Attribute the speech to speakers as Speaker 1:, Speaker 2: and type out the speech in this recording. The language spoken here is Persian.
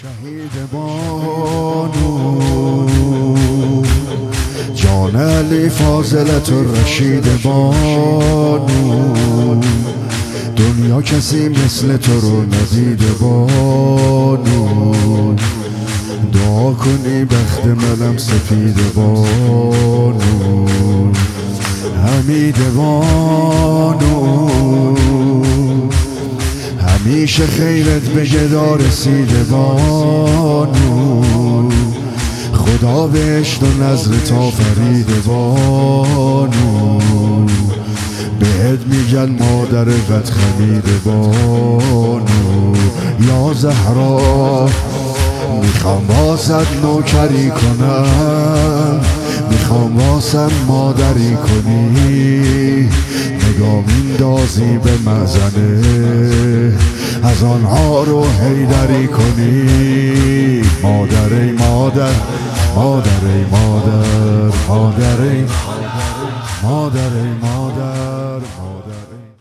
Speaker 1: شهید بانو جان علی فاضلت و رشید بانو، دنیا کسی مثل تو رو ندیده بانو، دعا کنی بخت منم سفید بانو، حمید بانو، همیشه خیرت به جدا رسیده بانو، خدا بهشت و نظرت آفریده بانو، بهت میگن مادر قد خمیده بانو. یا زهرا میخوام واسد نوکری کنم، میخوام واسم مادری کنی، نگاه میندازی به مزنه از آنها رو حیدری کنی. مادر ای مادر، مادر ای مادر، مادر ای مادر، ای مادر، مادر